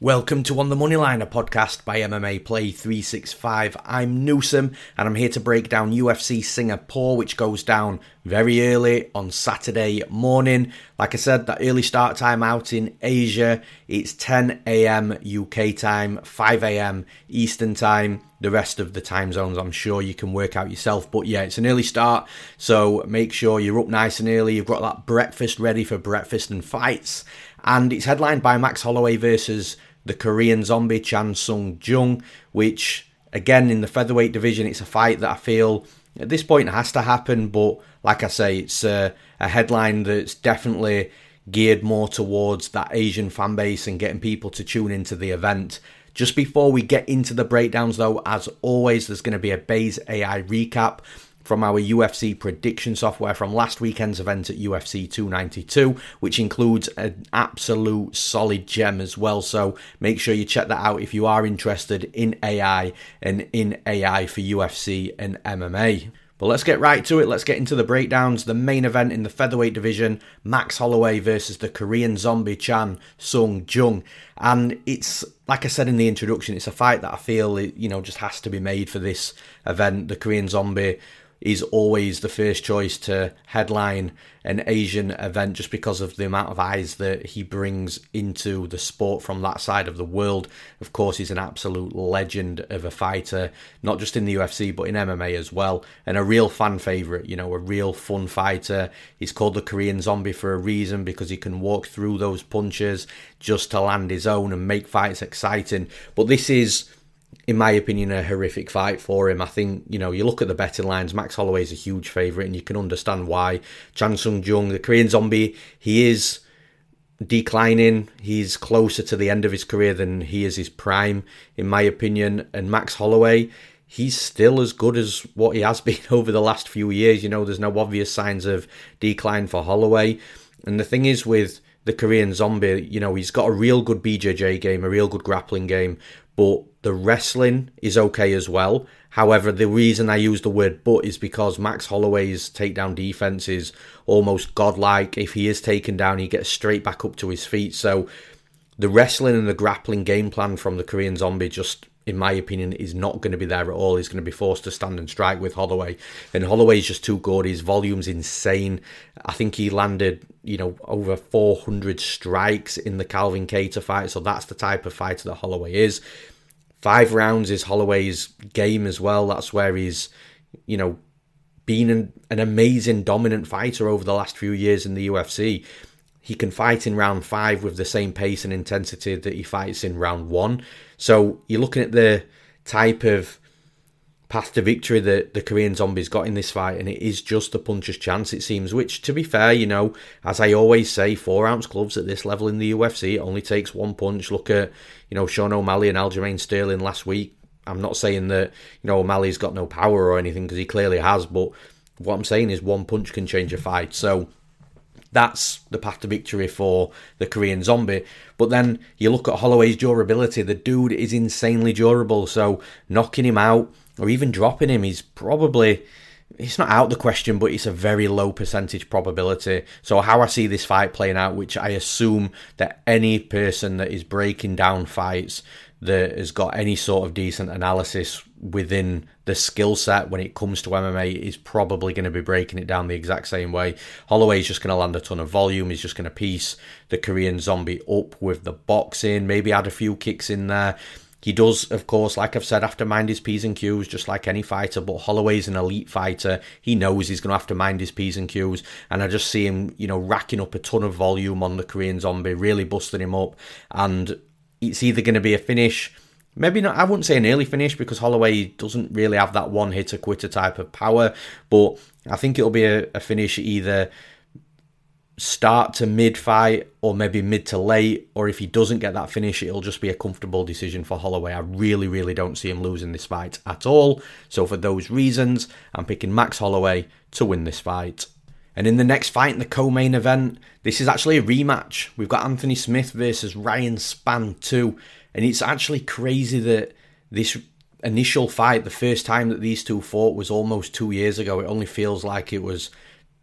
Welcome to On the Moneyline, a podcast by MMA Play 365. I'm Newsome, and I'm here to break down UFC Singapore, which goes down very early on Saturday morning. Like I said, that early start time out in Asia, it's 10 a.m. UK time, 5 a.m. Eastern time. The rest of the time zones, I'm sure you can work out yourself. But yeah, it's an early start, so make sure you're up nice and early. You've got that breakfast ready for breakfast and fights. And it's headlined by Max Holloway versus the Korean Zombie Chan Sung Jung, which, again, in the featherweight division, it's a fight that I feel at this point has to happen. But like I say, it's a headline that's definitely geared more towards that Asian fan base and getting people to tune into the event. Just before we get into the breakdowns, though, as always, there's going to be a Base AI recap from our UFC prediction software from last weekend's event at UFC 292, which includes an absolute solid gem as well. So make sure you check that out if you are interested in AI and in AI for UFC and MMA. But let's get right to it. Let's get into the breakdowns. The main event in the featherweight division, Max Holloway versus the Korean Zombie Chan Sung Jung. And it's, like I said in the introduction, it's a fight that I feel, just has to be made for this event. The Korean Zombie is always the first choice to headline an Asian event just because of the amount of eyes that he brings into the sport from that side of the world. Of course, he's an absolute legend of a fighter, not just in the UFC, but in MMA as well. And a real fan favourite, a real fun fighter. He's called the Korean Zombie for a reason because he can walk through those punches just to land his own and make fights exciting. But this is, in my opinion, a horrific fight for him. I think, you look at the betting lines, Max Holloway is a huge favourite and you can understand why. Chan Sung Jung, the Korean Zombie, he is declining. He's closer to the end of his career than he is his prime, in my opinion. And Max Holloway, he's still as good as what he has been over the last few years. There's no obvious signs of decline for Holloway. And the thing is with the Korean Zombie, he's got a real good BJJ game, a real good grappling game, but the wrestling is okay as well. However, the reason I use the word but is because Max Holloway's takedown defense is almost godlike. If he is taken down, he gets straight back up to his feet. So the wrestling and the grappling game plan from the Korean Zombie just, in my opinion, is not going to be there at all. He's going to be forced to stand and strike with Holloway. And Holloway's just too good. His volume's insane. I think he landed, over 400 strikes in the Calvin Kattar fight. So that's the type of fighter that Holloway is. 5 rounds is Holloway's game as well. That's where he's, been an amazing dominant fighter over the last few years in the UFC. He can fight in round 5 with the same pace and intensity that he fights in round 1. So you're looking at the type of path to victory that the Korean Zombie's got in this fight, and it is just a puncher's chance, it seems, which, to be fair, as I always say, 4-ounce gloves at this level in the UFC, it only takes one punch. Look at, Sean O'Malley and Aljamain Sterling last week. I'm not saying that, O'Malley's got no power or anything, because he clearly has, but what I'm saying is one punch can change a fight. So that's the path to victory for the Korean Zombie. But then you look at Holloway's durability. The dude is insanely durable, so knocking him out or even dropping him is probably, it's not out of the question, but it's a very low percentage probability. So how I see this fight playing out, which I assume that any person that is breaking down fights that has got any sort of decent analysis within the skill set when it comes to MMA is probably going to be breaking it down the exact same way. Holloway's just going to land a ton of volume. He's just going to piece the Korean Zombie up with the boxing, maybe add a few kicks in there. He does, of course, like I've said, have to mind his P's and Q's, just like any fighter, but Holloway's an elite fighter. He knows he's going to have to mind his P's and Q's, and I just see him, racking up a ton of volume on the Korean Zombie, really busting him up, and it's either going to be a finish, maybe not, I wouldn't say an early finish, because Holloway doesn't really have that one-hitter-quitter type of power, but I think it'll be a finish either start to mid-fight or maybe mid to late, or if he doesn't get that finish, it'll just be a comfortable decision for Holloway. I really, really don't see him losing this fight at all. So for those reasons, I'm picking Max Holloway to win this fight. And in the next fight, in the co-main event, this is actually a rematch. We've got Anthony Smith versus Ryan Spann 2. And it's actually crazy that this initial fight, the first time that these two fought, was almost 2 years ago. It only feels like it was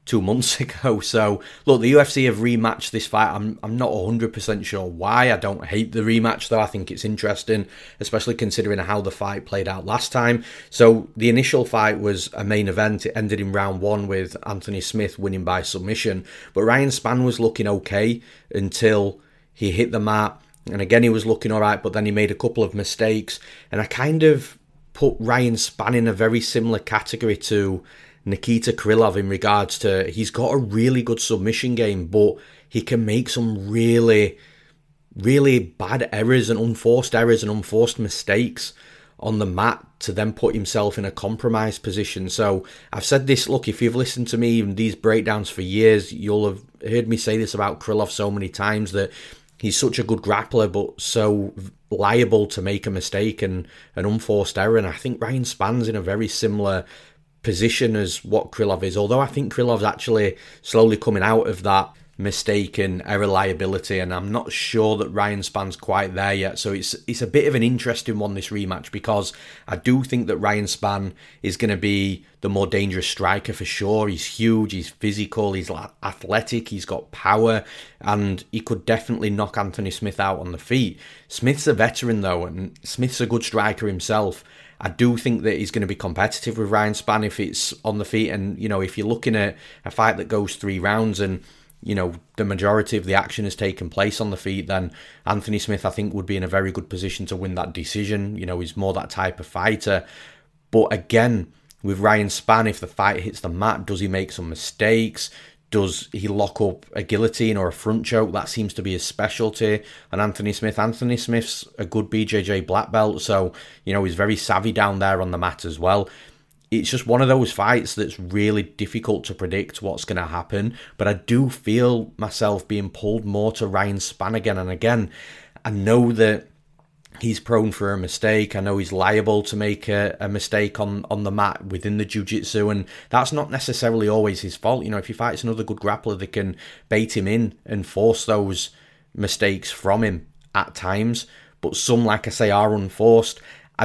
2 months ago. So look, the UFC have rematched this fight. I'm not 100% sure why. I don't hate the rematch though. I think it's interesting, especially considering how the fight played out last time. So the initial fight was a main event. It ended in round 1 with Anthony Smith winning by submission. But Ryan Spann was looking okay until he hit the mat. And again, he was looking all right, but then he made a couple of mistakes. And I kind of put Ryan Spann in a very similar category to Nikita Krylov in regards to he's got a really good submission game, but he can make some really, really bad errors and unforced mistakes on the mat to then put himself in a compromised position. So I've said this, look, if you've listened to me in these breakdowns for years, you'll have heard me say this about Krylov so many times, that he's such a good grappler, but so liable to make a mistake and an unforced error. And I think Ryan Spann's in a very similar position as what Krylov is, although I think Krylov's actually slowly coming out of that mistake and error liability, and I'm not sure that Ryan Spann's quite there yet. So it's a bit of an interesting one, this rematch, because I do think that Ryan Spann is going to be the more dangerous striker for sure. He's huge, he's physical, he's athletic, he's got power, and he could definitely knock Anthony Smith out on the feet. Smith's a veteran though, and Smith's a good striker himself. I do think that he's going to be competitive with Ryan Spann if it's on the feet. And, you know, if you're looking at a fight that goes 3 rounds and, you know, the majority of the action has taken place on the feet, then Anthony Smith, I think, would be in a very good position to win that decision. You know, he's more that type of fighter. But again, with Ryan Spann, if the fight hits the mat, does he make some mistakes? Does he lock up a guillotine or a front choke? That seems to be his specialty. And Anthony Smith's a good BJJ black belt, so, you know, he's very savvy down there on the mat as well. It's just one of those fights that's really difficult to predict what's going to happen. But I do feel myself being pulled more to Ryan Spann again and again. I know that he's prone for a mistake. I know he's liable to make a mistake on the mat within the jiu-jitsu, and that's not necessarily always his fault. You know, if he fights another good grappler, they can bait him in and force those mistakes from him at times. But some, like I say, are unforced. I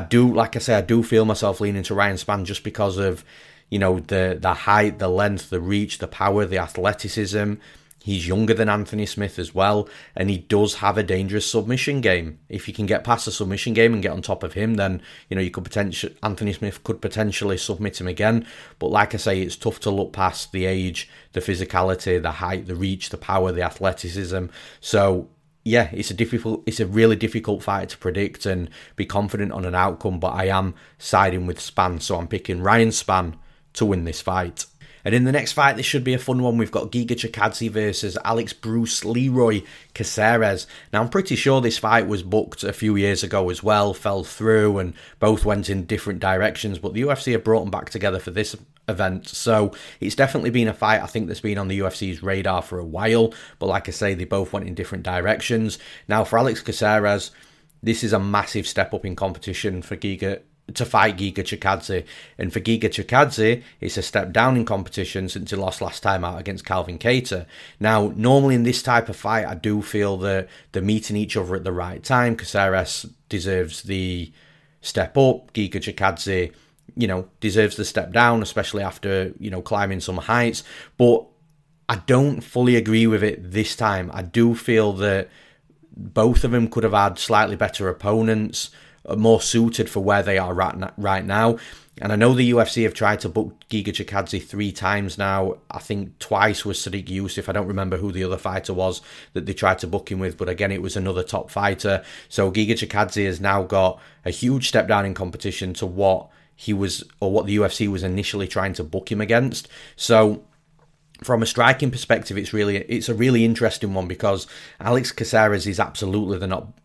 do feel myself leaning to Ryan Spann just because of, you know, the height, the length, the reach, the power, the athleticism. He's younger than Anthony Smith as well, and he does have a dangerous submission game. If you can get past the submission game and get on top of him, then, you know, Anthony Smith could potentially submit him again. But like I say, it's tough to look past the age, the physicality, the height, the reach, the power, the athleticism. So yeah, it's a really difficult fight to predict and be confident on an outcome, but I am siding with Spann, so I'm picking Ryan Spann to win this fight. And in the next fight, this should be a fun one. We've got Giga Chikadze versus Alex Bruce Leroy Caceres. Now, I'm pretty sure this fight was booked a few years ago as well, fell through, and both went in different directions, but the UFC have brought them back together for this event. So it's definitely been a fight, I think, that's been on the UFC's radar for a while, but like I say, they both went in different directions. Now, for Alex Caceres, this is a massive step up in competition for Giga to fight Giga Chikadze, and for Giga Chikadze, it's a step down in competition since he lost last time out against Calvin Kattar. Now, normally in this type of fight, I do feel that they're meeting each other at the right time. Caceres deserves the step up. Giga Chikadze, you know, deserves the step down, especially after, you know, climbing some heights. But I don't fully agree with it this time. I do feel that both of them could have had slightly better opponents, more suited for where they are right now. And I know the UFC have tried to book Giga Chikadze 3 times now. I think twice was Sadiq Youssef. I don't remember who the other fighter was that they tried to book him with, but again, it was another top fighter. So Giga Chikadze has now got a huge step down in competition to what he was, or what the UFC was initially trying to book him against. So from a striking perspective, it's a really interesting one, because Alex Caceres is absolutely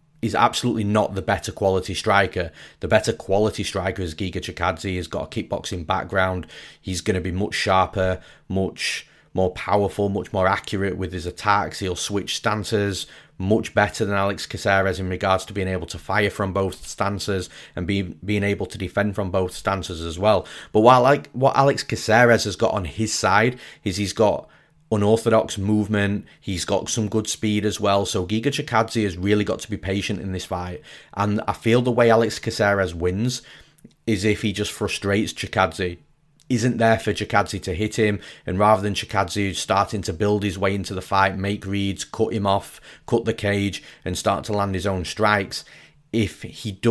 not the better quality striker. The better quality striker is Giga Chikadze. He's got a kickboxing background. He's going to be much sharper, much more powerful, much more accurate with his attacks. He'll switch stances much better than Alex Caceres in regards to being able to fire from both stances and being able to defend from both stances as well. But what Alex Caceres has got on his side is he's got unorthodox movement, he's got some good speed as well. So Giga Chikadze has really got to be patient in this fight. And I feel the way Alex Caceres wins is if he just frustrates Chikadze. isn't there for Chikadze to hit him, and rather than Chikadze starting to build his way into the fight, make reads, cut him off, cut the cage, and start to land his own strikes, if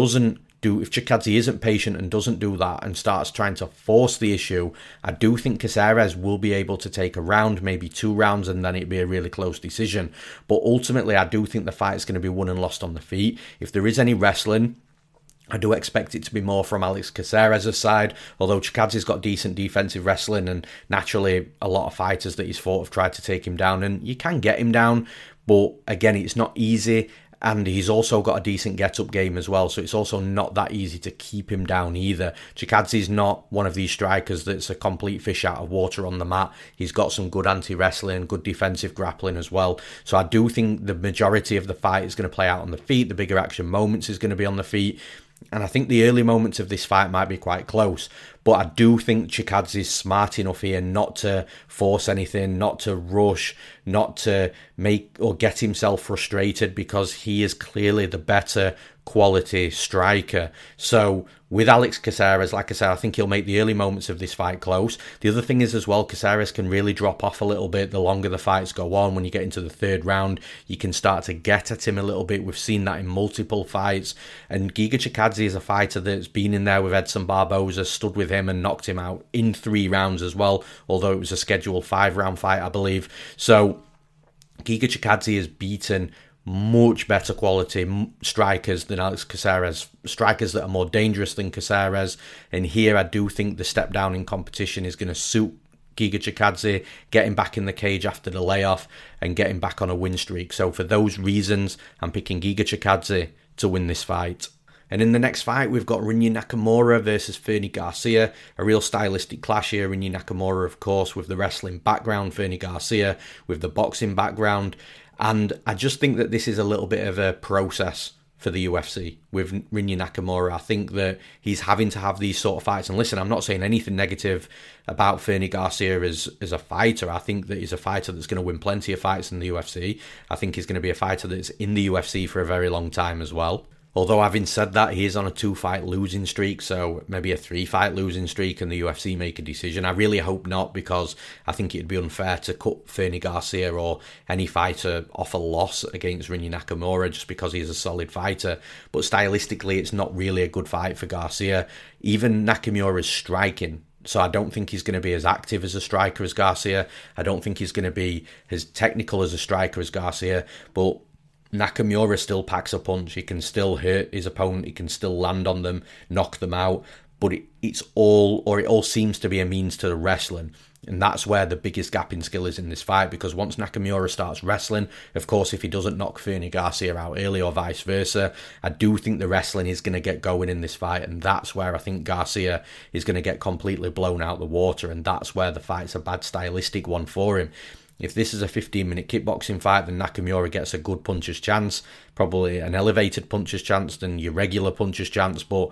Chikadze isn't patient and doesn't do that and starts trying to force the issue, I do think Caceres will be able to take a round, maybe 2 rounds, and then it'd be a really close decision. But ultimately, I do think the fight is going to be won and lost on the feet. If there is any wrestling, I do expect it to be more from Alex Caceres' side, although Chikadze's got decent defensive wrestling, and naturally a lot of fighters that he's fought have tried to take him down, and you can get him down, but again, it's not easy, and he's also got a decent get-up game as well, so it's also not that easy to keep him down either. Chikadze's not one of these strikers that's a complete fish out of water on the mat. He's got some good anti-wrestling, good defensive grappling as well, so I do think the majority of the fight is going to play out on the feet. The bigger action moments is going to be on the feet, and I think the early moments of this fight might be quite close, but I do think Chikadze's smart enough here not to force anything, not to rush, not to make or get himself frustrated, because he is clearly the better quality striker. So with Alex Caceres, like I said, I think he'll make the early moments of this fight close. The other thing is as well, Caceres can really drop off a little bit the longer the fights go on. When you get into the 3rd round, you can start to get at him a little bit. We've seen that in multiple fights. And Giga Chikadze is a fighter that's been in there with Edson Barboza, stood with him and knocked him out in 3 rounds as well, although it was a scheduled 5-round fight, I believe. So Giga Chikadze has beaten much better quality strikers than Alex Caceres, strikers that are more dangerous than Caceres, and here I do think the step down in competition is going to suit Giga Chikadze, getting back in the cage after the layoff and getting back on a win streak. So for those reasons, I'm picking Giga Chikadze to win this fight. And in the next fight, we've got Rinya Nakamura versus Fernie Garcia. A real stylistic clash here. Rinya Nakamura, of course, with the wrestling background. Fernie Garcia with the boxing background. And I just think that this is a little bit of a process for the UFC with Rinya Nakamura. I think that he's having to have these sort of fights. And listen, I'm not saying anything negative about Fernie Garcia as a fighter. I think that he's a fighter that's going to win plenty of fights in the UFC. I think he's going to be a fighter that's in the UFC for a very long time as well. Although having said that, he is on a 2-fight losing streak, so maybe a 3-fight losing streak and the UFC make a decision. I really hope not, because I think it'd be unfair to cut Fernie Garcia or any fighter off a loss against Rinya Nakamura just because he's a solid fighter. But stylistically, it's not really a good fight for Garcia. Even Nakamura's striking, so I don't think he's going to be as active as a striker as Garcia. I don't think he's going to be as technical as a striker as Garcia, but Nakamura still packs a punch. He can still hurt his opponent. He can still land on them, knock them out. But it all seems to be a means to the wrestling. And that's where the biggest gap in skill is in this fight, because once Nakamura starts wrestling, of course, if he doesn't knock Fernie Garcia out early or vice versa, I do think the wrestling is going to get going in this fight, and that's where I think Garcia is going to get completely blown out the water, and that's where the fight's a bad stylistic one for him. If this is a 15-minute kickboxing fight, then Nakamura gets a good puncher's chance, probably an elevated puncher's chance than your regular puncher's chance, but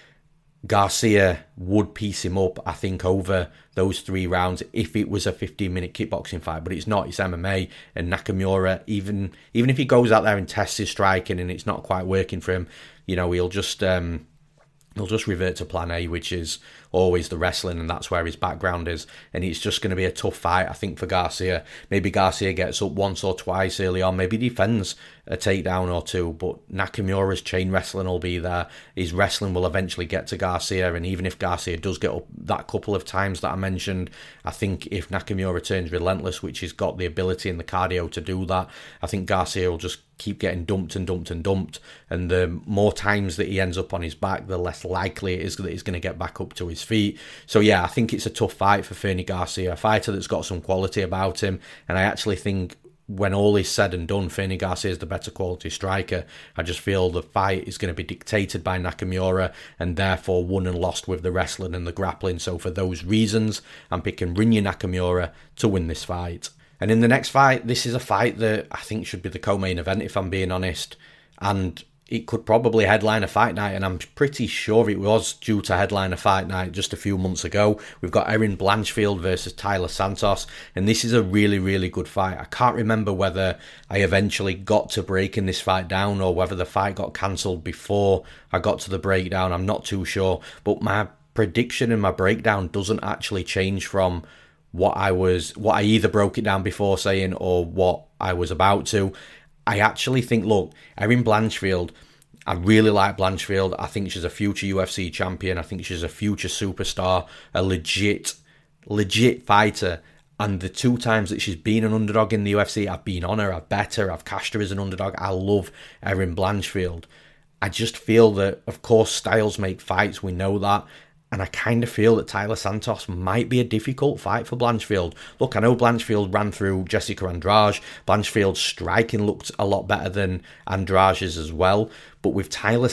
Garcia would piece him up, I think, over those 3 rounds if it was a 15-minute kickboxing fight, but it's not, it's MMA, and Nakamura, even if he goes out there and tests his striking and it's not quite working for him, you know, he'll just revert to plan A, which is always the wrestling, and that's where his background is, and it's just going to be a tough fight, I think, for Garcia. Maybe Garcia gets up once or twice early on, maybe defends a takedown or 2, but Nakamura's chain wrestling will be there. His wrestling will eventually get to Garcia, and even if Garcia does get up that couple of times that I mentioned, I think if Nakamura turns relentless, which he's got the ability and the cardio to do that, I think Garcia will just keep getting dumped, and the more times that he ends up on his back, the less likely it is that he's going to get back up to his feet. So yeah, I think it's a tough fight for Fernie Garcia, a fighter that's got some quality about him, and I actually think when all is said and done, Fernie Garcia is the better quality striker. I just feel the fight is going to be dictated by Nakamura, and therefore won and lost with the wrestling and the grappling. So for those reasons, I'm picking Rinya Nakamura to win this fight. And in the next fight, this is a fight that I think should be the co-main event, if I'm being honest. And it could probably headline a fight night, and I'm pretty sure it was due to headline a fight night just a few months ago. We've got Erin Blanchfield versus Tyler Santos, and this is a really, really good fight. I can't remember whether I eventually got to breaking this fight down or whether the fight got cancelled before I got to the breakdown. I'm not too sure, but my prediction and my breakdown doesn't actually change from what I either broke it down before saying or what I was about to. I actually think, look, Erin Blanchfield, I really like Blanchfield. I think she's a future UFC champion. I think she's a future superstar, a legit fighter. And the 2 times that she's been an underdog in the UFC, I've been on her, I've bet her, I've cashed her as an underdog. I love Erin Blanchfield. I just feel that, of course, styles make fights. We know that. And I kind of feel that Taila Santos might be a difficult fight for Blanchfield. Look, I know Blanchfield ran through Jessica Andrade. Blanchfield's striking looked a lot better than Andrade's as well. But with Taila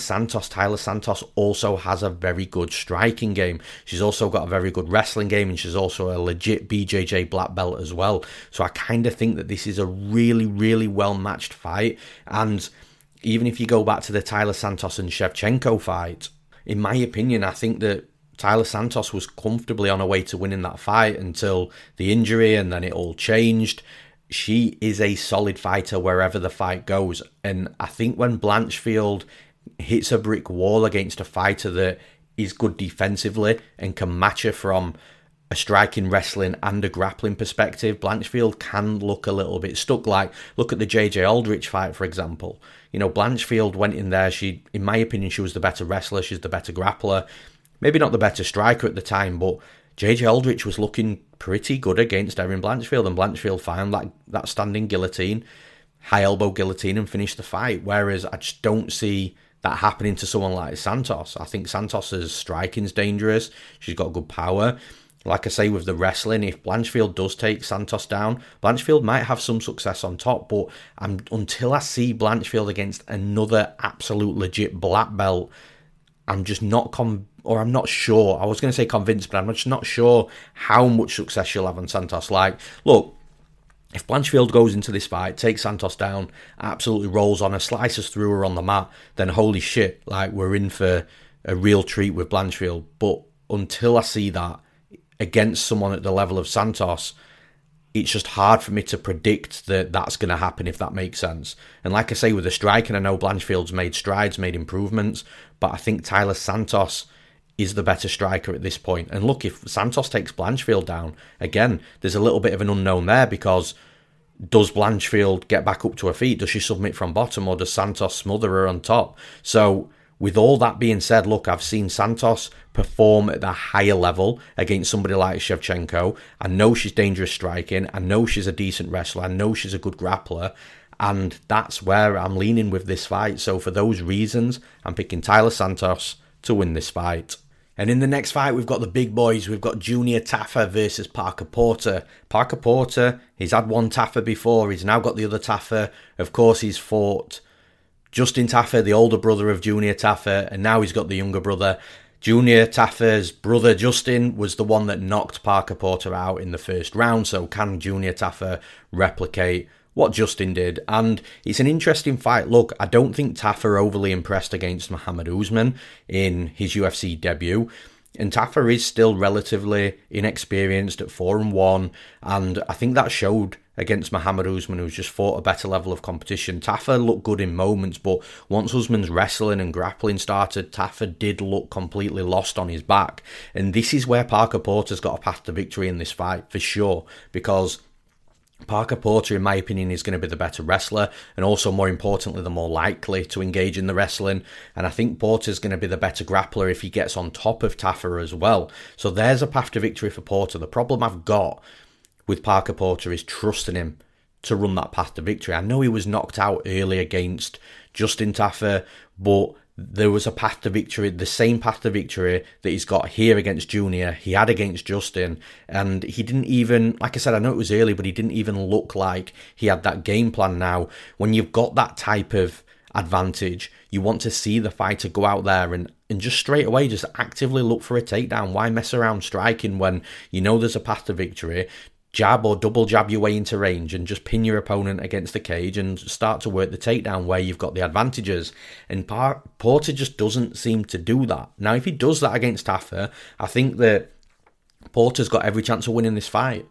Santos also has a very good striking game. She's also got a very good wrestling game, and she's also a legit BJJ black belt as well. So I kind of think that this is a really, really well-matched fight. And even if you go back to the Taila Santos and Shevchenko fight, in my opinion, I think that Taila Santos was comfortably on her way to winning that fight until the injury, and then it all changed. She is a solid fighter wherever the fight goes. And I think when Blanchfield hits a brick wall against a fighter that is good defensively and can match her from a striking, wrestling and a grappling perspective, Blanchfield can look a little bit stuck. Like, look at the JJ Aldrich fight, for example. You know, Blanchfield went in there. She, in my opinion, she was the better wrestler. She's the better grappler. Maybe not the better striker at the time, but JJ Aldrich was looking pretty good against Erin Blanchfield, and Blanchfield found that standing guillotine, high elbow guillotine, and finished the fight. Whereas I just don't see that happening to someone like Santos. I think Santos's striking's dangerous. She's got good power. Like I say, with the wrestling, if Blanchfield does take Santos down, Blanchfield might have some success on top, but until I see Blanchfield against another absolute legit black belt, I'm just not I'm not sure. I was going to say convinced, but I'm just not sure how much success she'll have on Santos. Like, look, if Blanchfield goes into this fight, takes Santos down, absolutely rolls on her, slices through her on the mat, then holy shit, like, we're in for a real treat with Blanchfield. But until I see that against someone at the level of Santos, it's just hard for me to predict that that's going to happen, if that makes sense. And like I say, with the striking, I know Blanchfield's made strides, made improvements, but I think Taila Santos is the better striker at this point. And look, if Santos takes Blanchfield down, again, there's a little bit of an unknown there, because does Blanchfield get back up to her feet? Does she submit from bottom, or does Santos smother her on top? So with all that being said, look, I've seen Santos perform at the higher level against somebody like Shevchenko. I know she's dangerous striking. I know she's a decent wrestler. I know she's a good grappler. And that's where I'm leaning with this fight. So for those reasons, I'm picking Taila Santos to win this fight. And in the next fight, we've got the big boys. We've got Junior Tafa versus Parker Porter. Parker Porter, he's had one Tafa before. He's now got the other Tafa. Of course, he's fought Justin Tafa, the older brother of Junior Tafa, and now he's got the younger brother. Junior Tafa's brother, Justin, was the one that knocked Parker Porter out in the first round. So can Junior Tafa replicate what Justin did? And it's an interesting fight. Look, I don't think Tafa overly impressed against Muhammad Usman in his UFC debut. And Tafa is still relatively inexperienced at 4-1. And I think that showed against Muhammad Usman, who's just fought a better level of competition. Tafa looked good in moments, but once Usman's wrestling and grappling started, Tafa did look completely lost on his back. And this is where Parker Porter's got a path to victory in this fight, for sure, because Parker Porter, in my opinion, is going to be the better wrestler, and also, more importantly, the more likely to engage in the wrestling. And I think Porter's going to be the better grappler if he gets on top of Tafa as well. So there's a path to victory for Porter. The problem I've got with Parker Porter is trusting him to run that path to victory. I know he was knocked out early against Justin Tafa, but there was a path to victory, the same path to victory that he's got here against Junior, he had against Justin, and he didn't even, like I said, I know it was early, but he didn't even look like he had that game plan. Now, when you've got that type of advantage, you want to see the fighter go out there and just straight away just actively look for a takedown. Why mess around striking when you know there's a path to victory? Jab or double jab your way into range and just pin your opponent against the cage and start to work the takedown where you've got the advantages. And Porter just doesn't seem to do that. Now, if he does that against Tafa, I think that Porter's got every chance of winning this fight.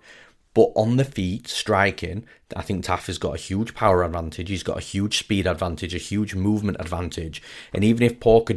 But on the feet, striking, I think Tafa's got a huge power advantage. He's got a huge speed advantage, a huge movement advantage. And even if Parker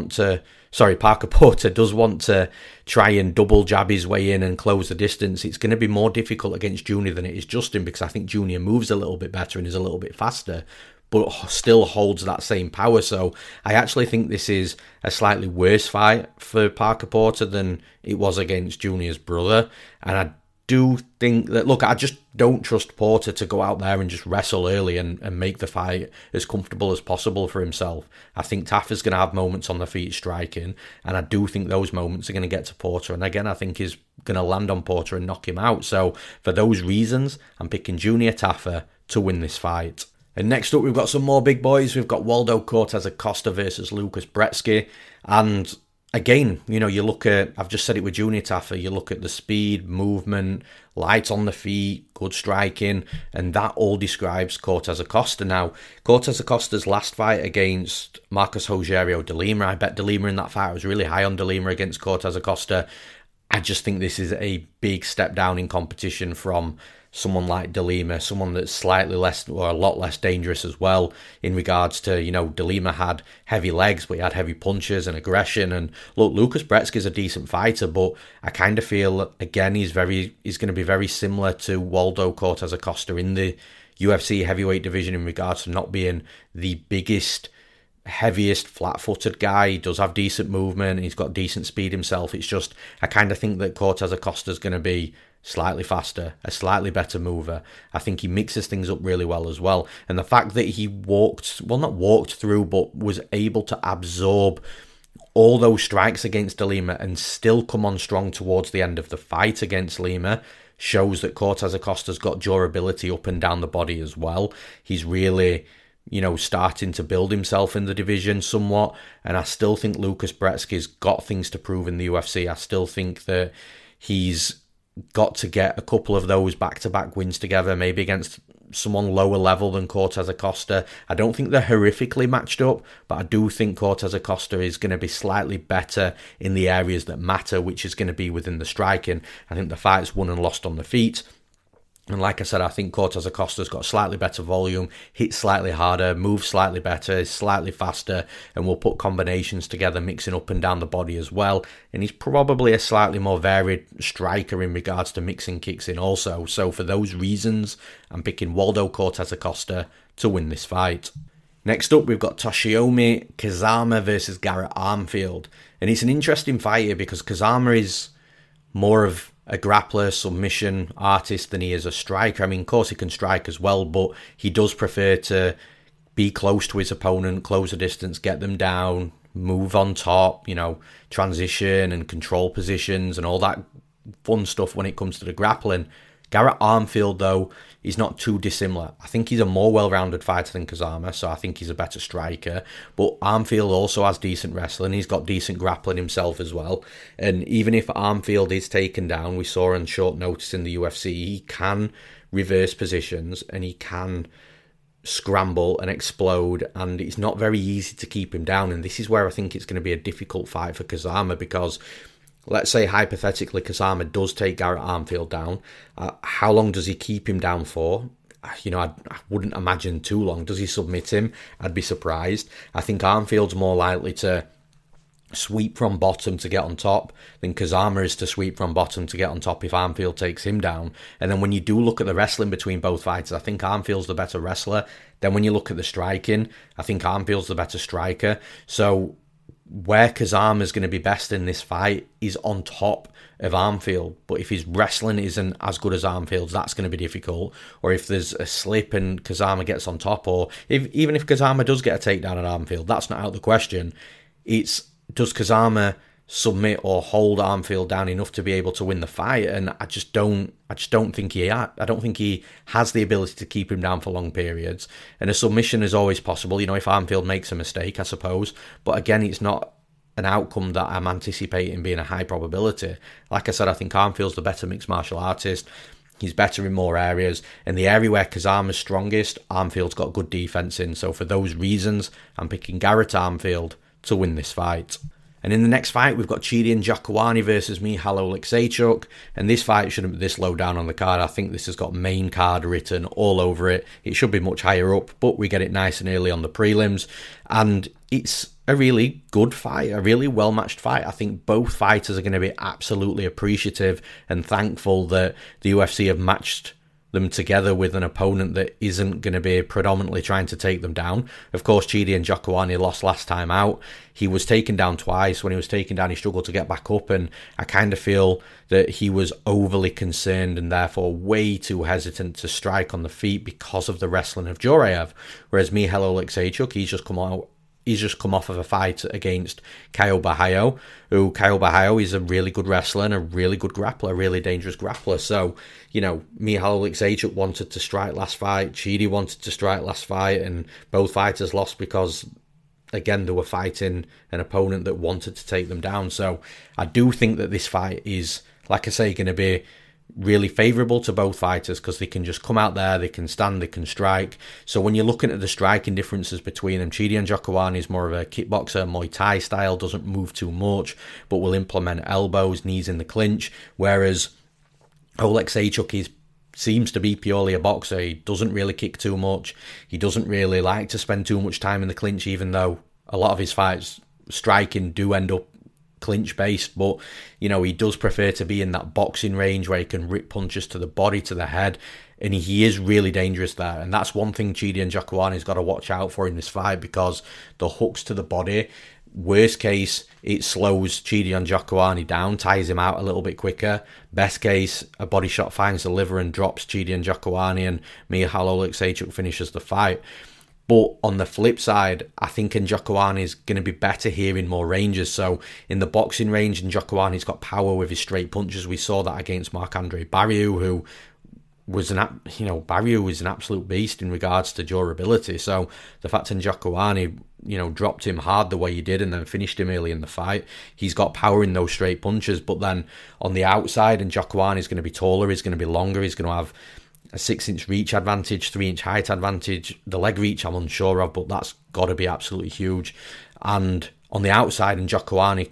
Porter does want to try and double jab his way in and close the distance, it's going to be more difficult against Junior than it is Justin, because I think Junior moves a little bit better and is a little bit faster, but still holds that same power. So I actually think this is a slightly worse fight for Parker Porter than it was against Junior's brother. And I do think that, look, I just don't trust Porter to go out there and just wrestle early and make the fight as comfortable as possible for himself. I think Tafa's going to have moments on the feet striking, and I do think those moments are going to get to Porter. And again, I think he's going to land on Porter and knock him out. So for those reasons, I'm picking Junior Tafa to win this fight. And next up, we've got some more big boys. We've got Waldo Cortez Acosta versus Lucas Brzeski. And again, you look at, I've just said it with Junior Tafa, you look at the speed, movement, light on the feet, good striking, and that all describes Cortez Acosta. Now, Cortez Acosta's last fight against Marcos Rogerio de Lima, I bet de Lima in that fight. I was really high on de Lima against Cortez Acosta. I just think this is a big step down in competition from someone like de Lima, someone that's slightly less, or a lot less dangerous as well, in regards to, de Lima had heavy legs, but he had heavy punches and aggression. And look, Lucas Brzeski is a decent fighter, but I kind of feel, again, he's going to be very similar to Waldo Cortez Acosta in the UFC heavyweight division in regards to not being the biggest, heaviest, flat-footed guy. He does have decent movement, he's got decent speed himself. It's just, I kind of think that Cortez Acosta is going to be slightly faster, a slightly better mover. I think he mixes things up really well as well. And the fact that he not walked through, but was able to absorb all those strikes against de Lima and still come on strong towards the end of the fight against Lima shows that Cortez Acosta's got durability up and down the body as well. He's really, starting to build himself in the division somewhat. And I still think Lucas Brzeski's got things to prove in the UFC. I still think that he's got to get a couple of those back-to-back wins together, maybe against someone lower level than Cortez Acosta. I don't think they're horrifically matched up, but I do think Cortez Acosta is going to be slightly better in the areas that matter, which is going to be within the striking. I think the fight's won and lost on the feet. And like I said, I think Cortez Acosta's got slightly better volume, hits slightly harder, moves slightly better, is slightly faster, and will put combinations together, mixing up and down the body as well. And he's probably a slightly more varied striker in regards to mixing kicks in also. So for those reasons, I'm picking Waldo Cortez Acosta to win this fight. Next up, we've got Toshiomi Kazama versus Garrett Armfield. And it's an interesting fight here because Kazama is more of a grappler, submission artist than he is a striker. I mean, of course he can strike as well, but he does prefer to be close to his opponent, close the distance, get them down, move on top, transition and control positions and all that fun stuff when it comes to the grappling. Garrett Armfield, though, is not too dissimilar. I think he's a more well-rounded fighter than Kazama, so I think he's a better striker. But Armfield also has decent wrestling. He's got decent grappling himself as well. And even if Armfield is taken down, we saw on short notice in the UFC, he can reverse positions and he can scramble and explode, and it's not very easy to keep him down. And this is where I think it's going to be a difficult fight for Kazama, because let's say hypothetically Kazama does take Garrett Armfield down. How long does he keep him down for? I wouldn't imagine too long. Does he submit him? I'd be surprised. I think Armfield's more likely to sweep from bottom to get on top than Kazama is to sweep from bottom to get on top if Armfield takes him down. And then when you do look at the wrestling between both fighters, I think Armfield's the better wrestler. Then when you look at the striking, I think Armfield's the better striker. So where Kazama is going to be best in this fight is on top of Armfield. But if his wrestling isn't as good as Armfield's, that's going to be difficult. Or if there's a slip and Kazama gets on top, or even if Kazama does get a takedown at Armfield, that's not out of the question. It's, does Kazama submit or hold Armfield down enough to be able to win the fight? And I just don't think he has the ability to keep him down for long periods. And a submission is always possible, if Armfield makes a mistake, I suppose. But again, it's not an outcome that I'm anticipating being a high probability. Like I said, I think Armfield's the better mixed martial artist. He's better in more areas. And the area where Kazama's strongest, Armfield's got good defense in. So for those reasons, I'm picking Garrett Armfield to win this fight. And in the next fight, we've got Chidi Njokuani versus Michal Oleksiejczuk. And this fight shouldn't be this low down on the card. I think this has got main card written all over it. It should be much higher up, but we get it nice and early on the prelims. And it's a really good fight, a really well-matched fight. I think both fighters are going to be absolutely appreciative and thankful that the UFC have matched them together with an opponent that isn't going to be predominantly trying to take them down. Of course, Chidi Njokuani lost last time out. He was taken down twice. When he was taken down, he struggled to get back up, and I kind of feel that he was overly concerned and therefore way too hesitant to strike on the feet because of the wrestling of Joraev. Whereas Michal Oleksiejczuk, he's just come off of a fight against Caio Borralho, who Caio Borralho is a really good wrestler and a really good grappler, a really dangerous grappler. So, Michal Oleksiejczuk wanted to strike last fight, Chidi wanted to strike last fight, and both fighters lost because, again, they were fighting an opponent that wanted to take them down. So I do think that this fight is, like I say, going to be really favourable to both fighters because they can just come out there, they can stand, they can strike. So when you're looking at the striking differences between them, Chidi Njokuani is more of a kickboxer, Muay Thai style, doesn't move too much, but will implement elbows, knees in the clinch, whereas Oleksiejczuk seems to be purely a boxer. He doesn't really kick too much. He doesn't really like to spend too much time in the clinch, even though a lot of his fights striking do end up clinch based, but he does prefer to be in that boxing range where he can rip punches to the body, to the head, and he is really dangerous there. And that's one thing Chidi Njokuani's got to watch out for in this fight, because the hooks to the body, worst case, it slows Chidi Njokuani down, tires him out a little bit quicker. Best case, a body shot finds the liver and drops Chidi Njokuani, and Michal Oleksiejczuk finishes the fight. But on the flip side, I think Njokuani is going to be better here in more ranges. So in the boxing range, Njokuani's got power with his straight punches. We saw that against Marc-Andre Barriault, who was Barriault was an absolute beast in regards to durability. So the fact Njokuani, dropped him hard the way he did and then finished him early in the fight, he's got power in those straight punches. But then on the outside, Njokuani is going to be taller, he's going to be longer, he's going to have a 6-inch reach advantage, 3-inch height advantage. The leg reach I'm unsure of, but that's got to be absolutely huge. And on the outside, Njokuani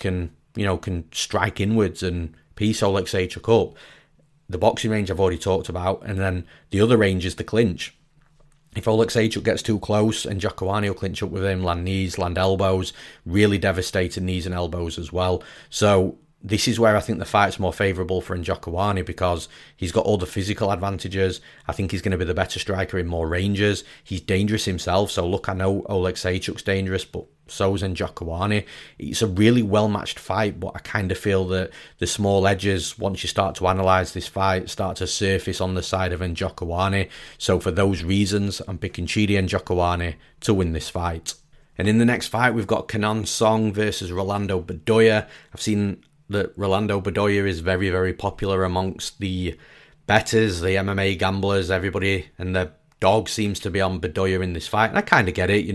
can strike inwards and piece Oleksiejczuk up. The boxing range I've already talked about, and then the other range is the clinch. If Oleksiejczuk gets too close, Njokuani will clinch up with him, land knees, land elbows, really devastating knees and elbows as well. So this is where I think the fight's more favourable for Njokuani, because he's got all the physical advantages. I think he's going to be the better striker in more ranges. He's dangerous himself. So look, I know Oleksiejczuk's dangerous, but so is Njokuani. It's a really well-matched fight, but I kind of feel that the small edges, once you start to analyse this fight, start to surface on the side of Njokuani. So for those reasons, I'm picking Chidi Njokuani to win this fight. And in the next fight, we've got Kenan Song versus Rolando Bedoya. I've seen that Rolando Bedoya is very, very popular amongst the bettors, the MMA gamblers, everybody, and the dog seems to be on Bedoya in this fight. And I kind of get it,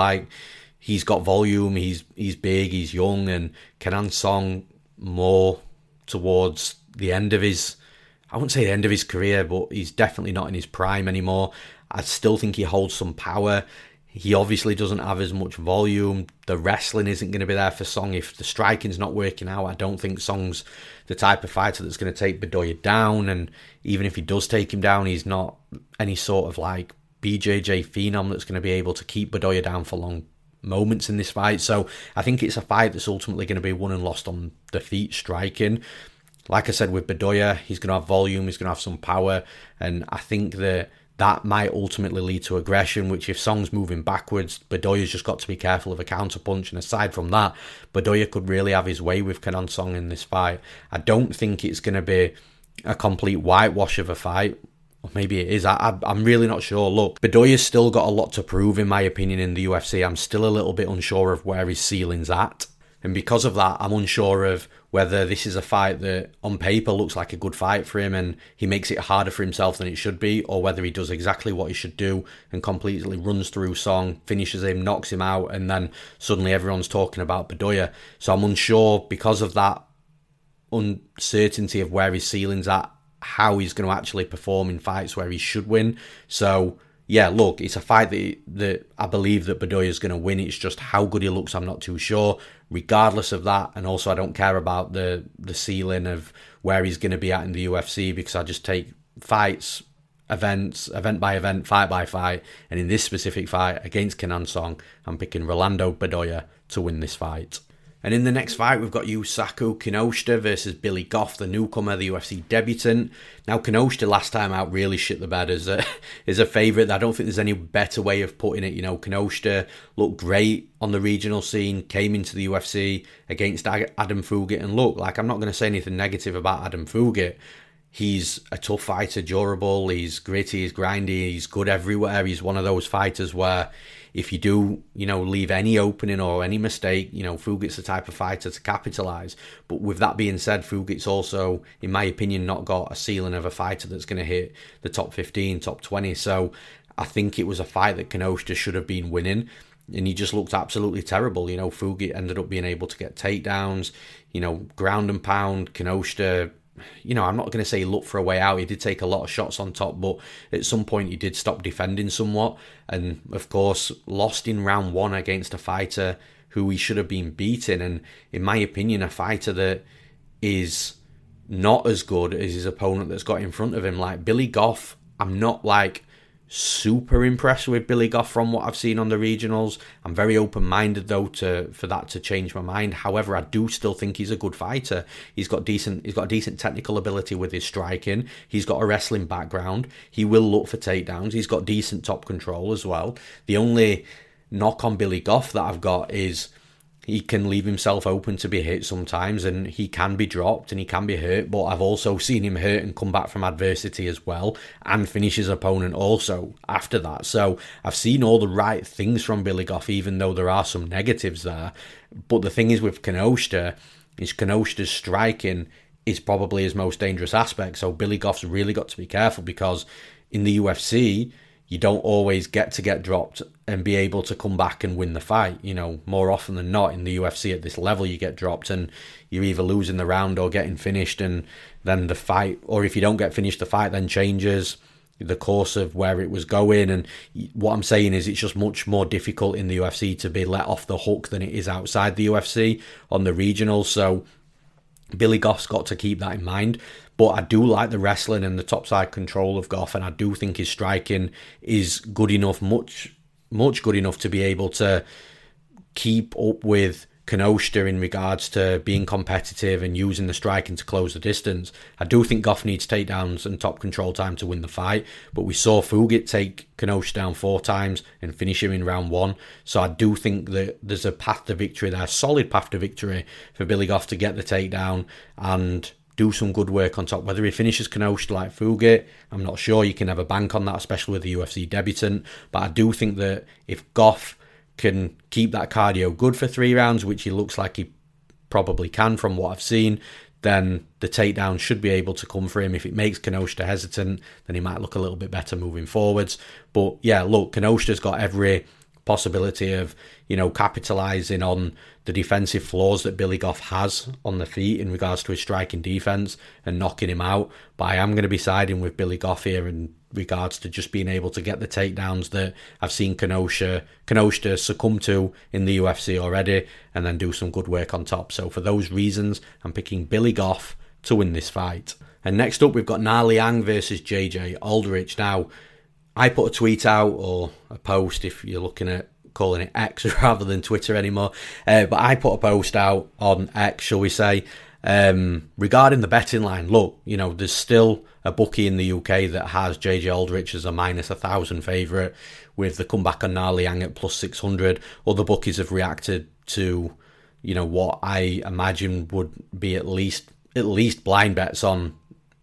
he's got volume, he's big, he's young, and Kenan Song more towards the end of his, I wouldn't say the end of his career, but he's definitely not in his prime anymore. I still think he holds some power. He obviously doesn't have as much volume. The wrestling isn't going to be there for Song. If the striking's not working out, I don't think Song's the type of fighter that's going to take Bedoya down. And even if he does take him down, he's not any sort of like BJJ phenom that's going to be able to keep Bedoya down for long moments in this fight. So I think it's a fight that's ultimately going to be won and lost on the feet striking. Like I said, with Bedoya, he's going to have volume, he's going to have some power, and I think that might ultimately lead to aggression, which if Song's moving backwards, Bedoya's just got to be careful of a counterpunch. And aside from that, Bedoya could really have his way with Kenan Song in this fight. I don't think it's going to be a complete whitewash of a fight. Or maybe it is. I'm really not sure. Look, Bedoya's still got a lot to prove, in my opinion, in the UFC. I'm still a little bit unsure of where his ceiling's at. And because of that, I'm unsure of whether this is a fight that on paper looks like a good fight for him and he makes it harder for himself than it should be, or whether he does exactly what he should do and completely runs through Song, finishes him, knocks him out, and then suddenly everyone's talking about Bedoya. So I'm unsure, because of that uncertainty of where his ceiling's at, how he's going to actually perform in fights where he should win. So yeah, look, it's a fight that I believe that Bedoya's going to win. It's just how good he looks, I'm not too sure. Regardless of that, and also I don't care about the ceiling of where he's going to be at in the UFC, because I just take fights, events, event by event, fight by fight. And in this specific fight against Kenan Song, I'm picking Rolando Bedoya to win this fight. And in the next fight, we've got Yusaku Kinoshita versus Billy Goff, the newcomer, the UFC debutant. Now, Kinoshita last time out really shit the bed as a favourite. I don't think there's any better way of putting it. You know, Kinoshita looked great on the regional scene, came into the UFC against Adam Fugit. And look, like, I'm not going to say anything negative about Adam Fugit. He's a tough fighter, durable, he's gritty, he's grindy, he's good everywhere. He's one of those fighters where if you do, you know, leave any opening or any mistake, you know, Fugit's the type of fighter to capitalise. But with that being said, Fugit's also, in my opinion, not got a ceiling of a fighter that's going to hit the top 15, top 20. So I think it was a fight that Kinoshita should have been winning. And he just looked absolutely terrible. You know, Fugit ended up being able to get takedowns, you know, ground and pound. Kinoshita, you know, I'm not going to say he looked for a way out. He did take a lot of shots on top, but at some point he did stop defending somewhat. And, of course, lost in round one against a fighter who he should have been beating. And, in my opinion, a fighter that is not as good as his opponent that's got in front of him. Like, Billy Goff, I'm not, like, super impressed with Billy Goff from what I've seen on the regionals. I'm very open-minded though for that to change my mind. However, I do still think he's a good fighter. He's got a decent technical ability with his striking. He's got a wrestling background. He will look for takedowns. He's got decent top control as well. The only knock on Billy Goff that I've got is he can leave himself open to be hit sometimes, and he can be dropped and he can be hurt, but I've also seen him hurt and come back from adversity as well and finish his opponent also after that. So I've seen all the right things from Billy Goff, even though there are some negatives there. But the thing is with Kinoshita, is Kinoshita's striking is probably his most dangerous aspect. So Billy Goff's really got to be careful, because in the UFC, you don't always get dropped and be able to come back and win the fight. You know, more often than not in the UFC at this level, you get dropped and you're either losing the round or getting finished, and then the fight, or if you don't get finished, the fight then changes the course of where it was going. And what I'm saying is it's just much more difficult in the UFC to be let off the hook than it is outside the UFC on the regionals. So Billy Goff's got to keep that in mind. But I do like the wrestling and the topside control of Goff, and I do think his striking is good enough, much good enough to be able to keep up with Kinoshita in regards to being competitive and using the striking to close the distance. I do think Goff needs takedowns and top control time to win the fight, but we saw Fugit take Kinoshita down 4 times and finish him in round 1. So I do think that there's a path to victory there, a solid path to victory for Billy Goff to get the takedown and do some good work on top. Whether he finishes Kinoshita like Fugit, I'm not sure. You can never bank on that, especially with the UFC debutant. But I do think that if Goff can keep that cardio good for 3 rounds, which he looks like he probably can from what I've seen, then the takedown should be able to come for him. If it makes Kinoshita hesitant, then he might look a little bit better moving forwards. But yeah, look, Kinoshita's got every possibility of, you know, capitalising on the defensive flaws that Billy Goff has on the feet in regards to his striking defence and knocking him out. But I am going to be siding with Billy Goff here in regards to just being able to get the takedowns that I've seen Kinoshita succumb to in the UFC already, and then do some good work on top. So for those reasons, I'm picking Billy Goff to win this fight. And next up, we've got Na Liang versus JJ Aldrich. Now, I put a tweet out, or a post if you're looking at calling it X rather than Twitter anymore, but I put a post out on X, shall we say, regarding the betting line. Look, you know, there's still a bookie in the UK that has JJ Aldrich as a minus 1,000 favourite, with the comeback on Na Liang at plus 600. Other bookies have reacted to, you know, what I imagine would be at least blind bets on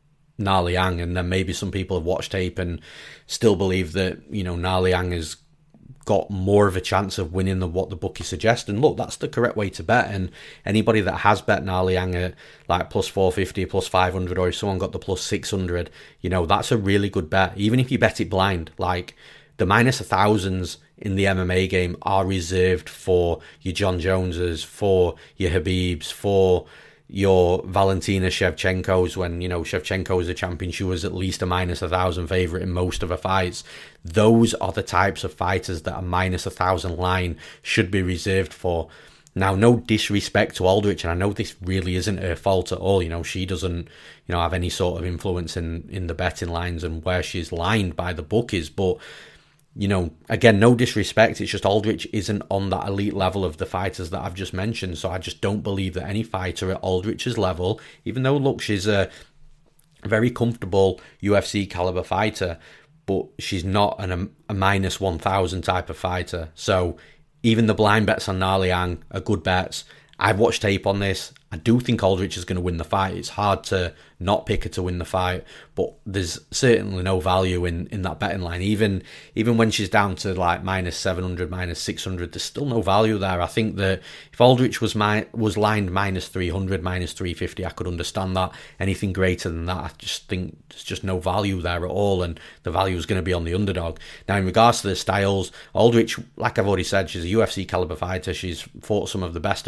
Na Liang, and then maybe some people have watched tape and still believe that, you know, Na Liang has got more of a chance of winning than what the bookie suggests. And look, that's the correct way to bet. And anybody that has bet Na Liang at like plus 450, plus 500, or if someone got the plus 600, you know, that's a really good bet. Even if you bet it blind, like the minus 1,000s in the MMA game are reserved for your John Joneses, for your Habibs, for, your Valentina Shevchenko's, when, Shevchenko was a champion, she was at least a minus 1,000 favourite in most of her fights. Those are the types of fighters that a minus 1,000 line should be reserved for. Now, no disrespect to Aldrich, and I know this really isn't her fault at all. She doesn't, have any sort of influence in the betting lines and where she's lined by the bookies. But, again, no disrespect. It's just Aldrich isn't on that elite level of the fighters that I've just mentioned. So I just don't believe that any fighter at Aldrich's level, even though, look, she's a very comfortable UFC caliber fighter, but she's not a minus 1,000 type of fighter. So even the blind bets on Na Liang are good bets. I've watched tape on this. I do think Aldrich is going to win the fight. It's hard to not pick her to win the fight, but there's certainly no value in that betting line. Even when she's down to like minus 700, minus 600, there's still no value there. I think that if Aldrich was lined minus 300, minus 350, I could understand that. Anything greater than that, I just think there's just no value there at all, and the value is going to be on the underdog. Now, in regards to the styles, Aldrich, like I've already said, she's a UFC caliber fighter. She's fought some of the best,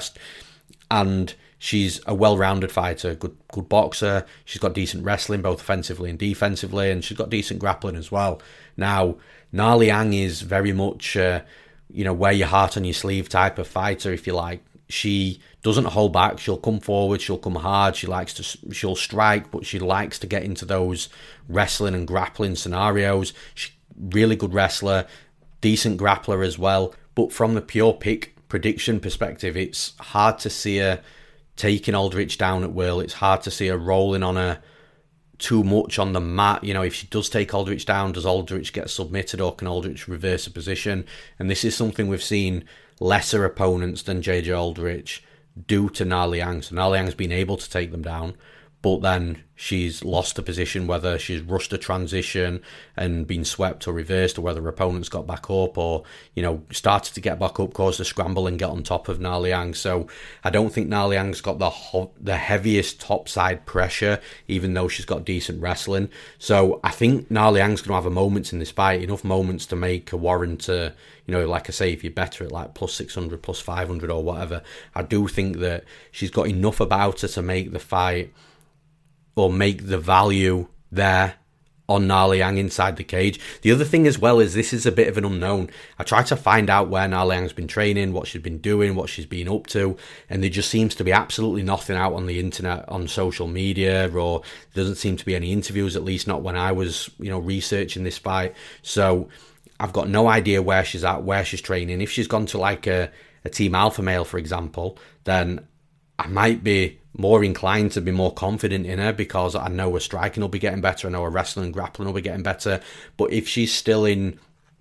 and she's a well-rounded fighter, good boxer. She's got decent wrestling, both offensively and defensively, and she's got decent grappling as well. Now, Na Liang is very much, wear your heart on your sleeve type of fighter, if you like. She doesn't hold back. She'll come forward. She'll come hard. She'll strike, but she likes to get into those wrestling and grappling scenarios. She's really good wrestler, decent grappler as well. But from the pure pick prediction perspective, it's hard to see her taking Aldrich down at will. It's hard to see her rolling on her too much on the mat. If she does take Aldrich down, does Aldrich get submitted, or can Aldrich reverse a position? And this is something we've seen lesser opponents than JJ Aldrich do to Na Liang. So Na Liang's been able to take them down, but then she's lost a position, whether she's rushed a transition and been swept or reversed, or whether her opponent's got back up, or, started to get back up, caused a scramble and get on top of Na Liang. So I don't think Na Liang's got the heaviest topside pressure, even though she's got decent wrestling. So I think Na Liang's going to have a moments in this fight, enough moments to make a warrant to, like I say, if you're better at like plus 600, plus 500 or whatever, I do think that she's got enough about her to make the fight, or make the value there on Na Liang inside the cage. The other thing as well is this is a bit of an unknown. I tried to find out where Na Liang's been training, what she's been doing, what she's been up to, and there just seems to be absolutely nothing out on the internet, on social media, or there doesn't seem to be any interviews, at least not when I was, researching this fight. So I've got no idea where she's at, where she's training. If she's gone to like a Team Alpha Male, for example, then I might be more inclined to be more confident in her, because I know her striking will be getting better, I know her wrestling and grappling will be getting better. But if she's still in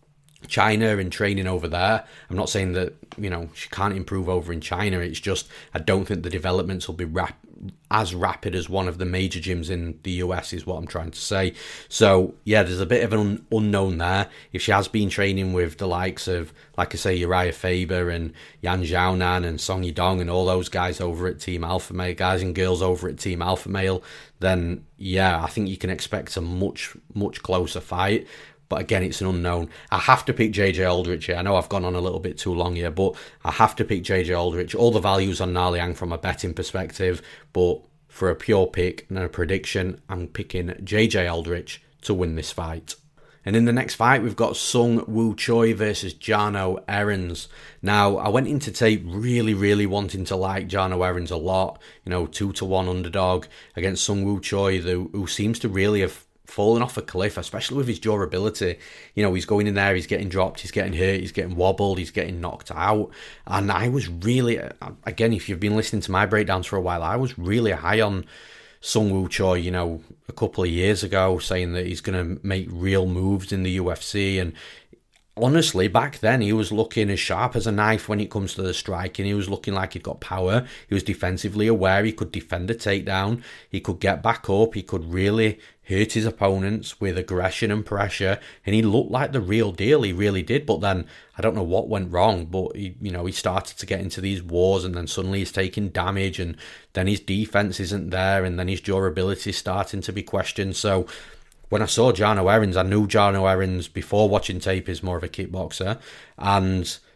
China and training over there, I'm not saying that, she can't improve over in China. It's just I don't think the developments will be as rapid as one of the major gyms in the US, is what I'm trying to say. So yeah, there's a bit of an unknown there. If she has been training with the likes of, like I say, Uriah Faber and Yan Xiaonan and Song Yidong and all those guys over at Team Alpha Male, guys and girls over at Team Alpha Male, then yeah, I think you can expect a much closer fight. But again, it's an unknown. I have to pick JJ Aldrich here. I know I've gone on a little bit too long here, but I have to pick JJ Aldrich. All the values on Na Liang from a betting perspective, but for a pure pick and a prediction, I'm picking JJ Aldrich to win this fight. And in the next fight, we've got Sung Woo Choi versus Jarno Errens. Now, I went into tape really wanting to like Jarno Errens a lot. 2-1 underdog against Sung Woo Choi, who seems to really have fallen off a cliff, especially with his durability. He's going in there, he's getting dropped, he's getting hurt, he's getting wobbled, he's getting knocked out. And I was really, again, if you've been listening to my breakdowns for a while, I was really high on Sung Woo Choi, a couple of years ago, saying that he's going to make real moves in the UFC. And honestly, back then, he was looking as sharp as a knife when it comes to the striking. He was looking like he'd got power. He was defensively aware. He could defend a takedown. He could get back up. He could really hurt his opponents with aggression and pressure. And he looked like the real deal. He really did. But then, I don't know what went wrong, but he started to get into these wars, and then suddenly he's taking damage, and then his defense isn't there, and then his durability is starting to be questioned. So when I saw Jarno Errens, I knew Jarno Errens before watching tape is more of a kickboxer, and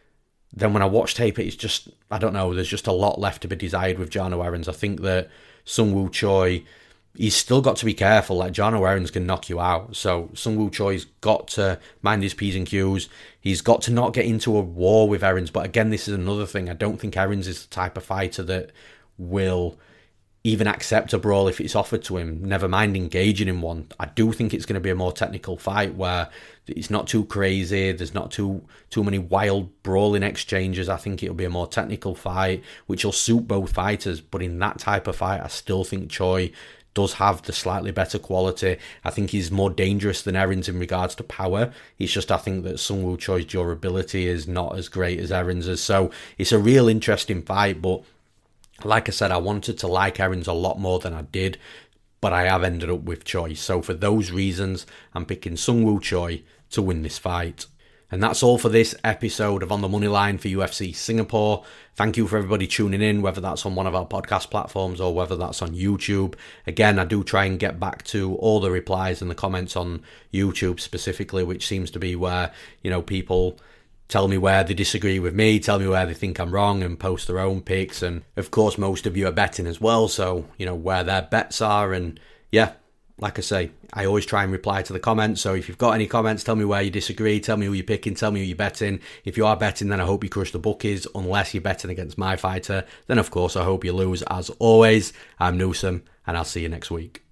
then when I watch tape, it's just, I don't know, there's just a lot left to be desired with Jarno Errens. I think that Sung Woo Choi, he's still got to be careful. Like, Jarno Errens can knock you out. So Sung Woo Choi's got to mind his P's and Q's. He's got to not get into a war with Errens. But again, this is another thing. I don't think Errens is the type of fighter that will even accept a brawl if it's offered to him, never mind engaging in one. I do think it's going to be a more technical fight where it's not too crazy, there's not too many wild brawling exchanges. I think it'll be a more technical fight, which will suit both fighters. But in that type of fight, I still think Choi does have the slightly better quality. I think he's more dangerous than Errens in regards to power. It's just, I think that Sung Woo Choi's durability is not as great as Errens's. So it's a real interesting fight, but like I said, I wanted to like Errens a lot more than I did, but I have ended up with Choi. So for those reasons, I'm picking Sung Woo Choi to win this fight. And that's all for this episode of On the Money Line for UFC Singapore. Thank you for everybody tuning in, whether that's on one of our podcast platforms or whether that's on YouTube. Again, I do try and get back to all the replies and the comments on YouTube specifically, which seems to be where, people tell me where they disagree with me, tell me where they think I'm wrong, and post their own picks. And of course, most of you are betting as well, so where their bets are. And yeah, like I say, I always try and reply to the comments. So if you've got any comments, tell me where you disagree, tell me who you're picking, tell me who you're betting. If you are betting, then I hope you crush the bookies. Unless you're betting against my fighter, then of course I hope you lose. As always, I'm Newsome, and I'll see you next week.